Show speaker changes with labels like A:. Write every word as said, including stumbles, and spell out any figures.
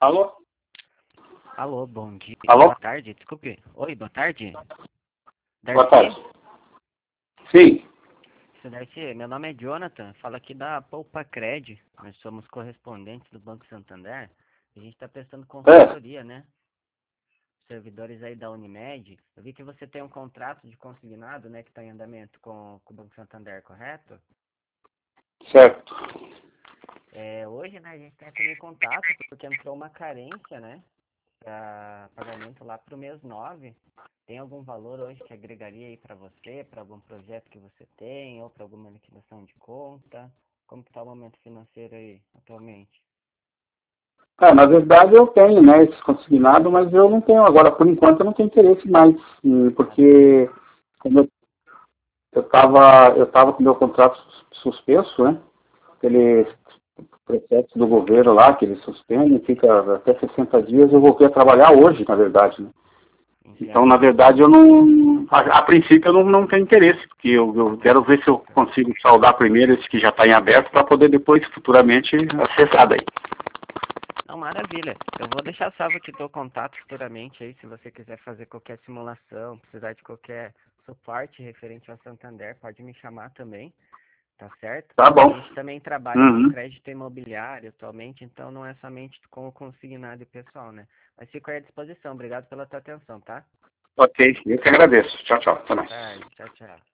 A: Alô?
B: Alô, bom dia.
A: Alô?
B: Boa tarde, desculpe. Oi, boa tarde.
A: Boa
B: Darcy?
A: tarde. Sim.
B: Seu Darcy, meu nome é Jonathan, falo aqui da Poupa Cred. Nós somos correspondentes do Banco Santander. A gente está prestando
A: É,
B: consultoria, né? Servidores aí da Unimed. Eu vi que você tem um contrato de consignado, né, que está em andamento com, com o Banco Santander, correto?
A: certo.
B: É, hoje, né, a gente está entrando em contato porque entrou uma carência, né, para pagamento lá para o mês nove. Tem algum valor hoje que agregaria aí para você, para algum projeto que você tem, ou para alguma liquidação de conta? Como está o momento financeiro aí, atualmente?
A: É, na verdade eu tenho, né, esse consignado, mas eu não tenho agora, por enquanto eu não tenho interesse mais, hum, porque como eu eu estava eu tava com meu contrato sus- suspenso, né, aquele processo do governo lá, que ele suspende, fica até sessenta dias, eu voltei a trabalhar hoje, na verdade, né. Então, na
B: Entendo.
A: verdade, eu não, a, a princípio eu não, não tenho interesse, porque eu, eu quero ver se eu consigo saldar primeiro esse que já está em aberto, para poder depois, futuramente, acessar daí.
B: Não, maravilha. Eu vou deixar salvo aqui teu contato futuramente aí, se você quiser fazer qualquer simulação, precisar de qualquer suporte referente ao Santander, pode me chamar também, tá certo?
A: Tá
B: A
A: bom.
B: gente também trabalha com
A: Uhum.
B: crédito imobiliário atualmente, então não é somente com o consignado e pessoal, né? Mas fico aí à disposição. Obrigado pela tua atenção, tá?
A: Ok, eu que agradeço. Tchau, tchau. Até
B: Boa
A: mais.
B: tarde. Tchau, tchau.